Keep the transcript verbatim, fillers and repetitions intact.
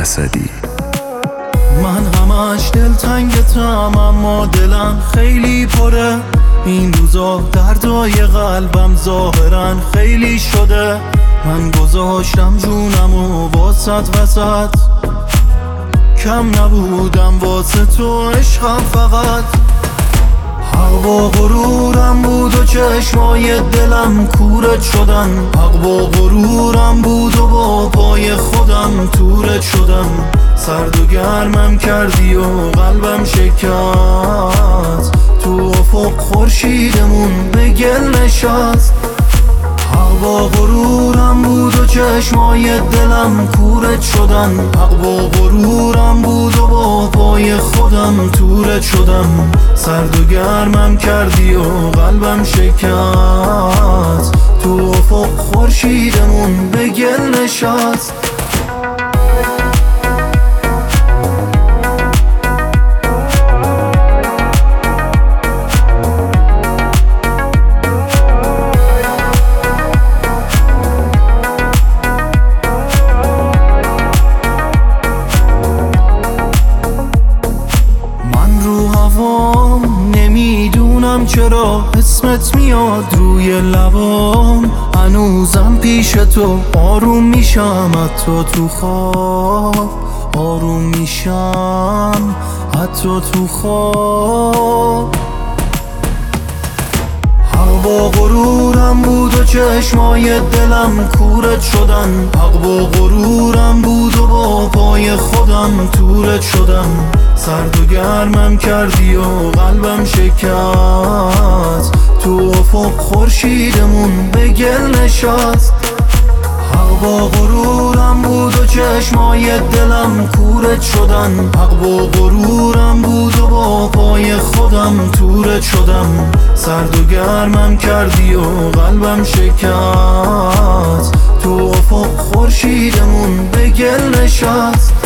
اسدی. من همش دلتنگتم اما دلم خیلی پره، این روزا دردای قلبم ظاهرا خیلی شده. من گذاشتم جونم و واسط وسط، کم نبودم واسه تو عشقم فقط. حق و غرورم بود و چشمای دلم کورت شدن، حق و غرورم بود و با پای خودم تورت شدم. سرد و گرمم کردی و قلبم شکست، تو افق خورشیدمون به گل نشست. حق و غرورم بود و چشمای دلم کورت شدن، حق و غرورم بود و با پای خودم تورت شدم. سرد و گرمم کردی و قلبم شکست، تو افق خورشیدمون به گل نشست. نمیدونم چرا اسمت میاد روی لبام، هنوزم پیش تو آروم میشم، حتی تو خواب آروم میشم، حتی تو خواب. حق و غرورم بود و چشمای دلم کورت شدن، حق و غرورم بود و با پای خودم تورت شدم. سرد و گرمم کردی و قلبم شکست، تو افق خورشیدمون به گل نشست. حق و غرورم بود و چشمای دلم کورت شدن، حق و غرورم بود و با پای خودم تورت شدم. سرد و گرمم کردی و قلبم شکست، تو افق خورشیدمون به گل نشست.